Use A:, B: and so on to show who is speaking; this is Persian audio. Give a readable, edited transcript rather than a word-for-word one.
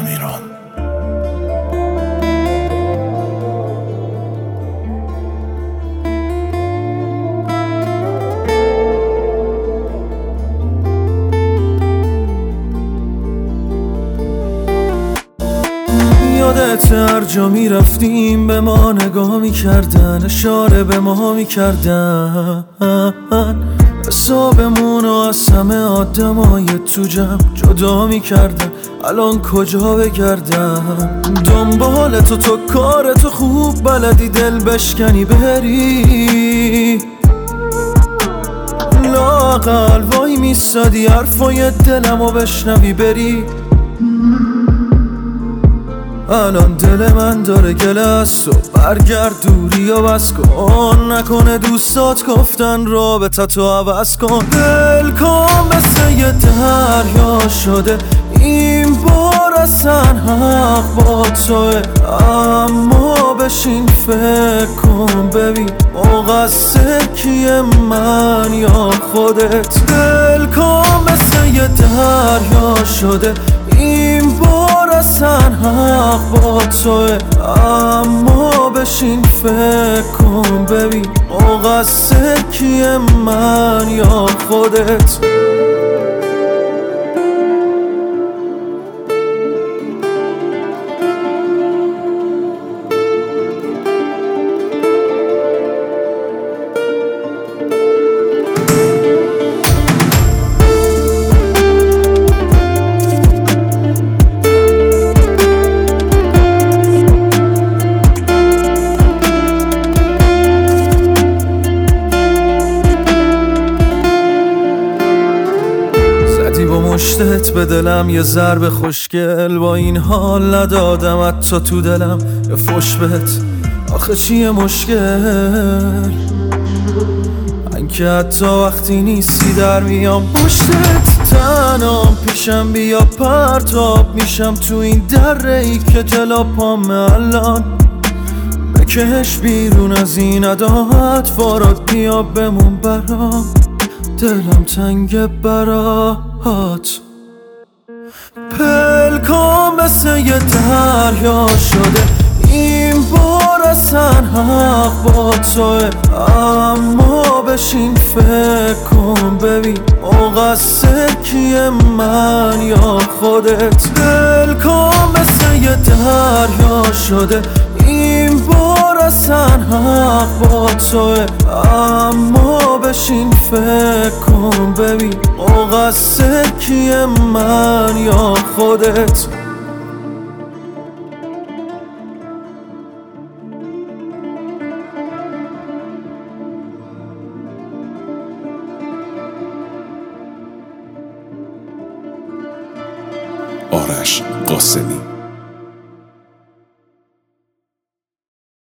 A: ایران.
B: یادت هر جا می رفتیم به ما نگاه می کردن، اشاره به ما می کردن، حسابمون رو از همه آدمای تو جمع جدا می کردن. الان کجا بگردم؟ دنبال تو کارتو خوب بلدی، دل بشکنی بری، لااقل وای میستادی حرفای دلمو بشنوی بری. الان دل من داره گله از تو، برگرد دوری و بس کن، نکنه دوستات گفتن رابطتو عوض کن. دل کن مثل یه دریا شده، این بار اصلا حق با توه، اما بشین فکر کن ببین مقصر کیه، من یا خودت. دل کن مثل یه دریا شده، این بار اصلا حق با توه، اما بشین فکر کن ببین مقصر کیه، من یا خودت. با مشتت به دلم یه ضرب خوشگل، با این حال ندادم حتی تو دلم یه فش بهت. آخه چیه مشکل؟ من که حتی وقتی نیستی در میام پشتت، تنام پیشم بیا پرتاب میشم تو این دره ای که جلا پامه. الان بکش بیرون از این عداوت، وارد بیا بمون برام، دلم تنگ برات. پلکام مثل یه دریا شده، این بار اصلا حق با توه، اما بشین فکر کن ببین مقصر کیه، من یا خودت. پلکام مثل یه دریا شده، این بار اصلا حق با توه، اما بشین فکر کن ببین مقصر کیه، من یا خودت.
A: آرش قاسمی.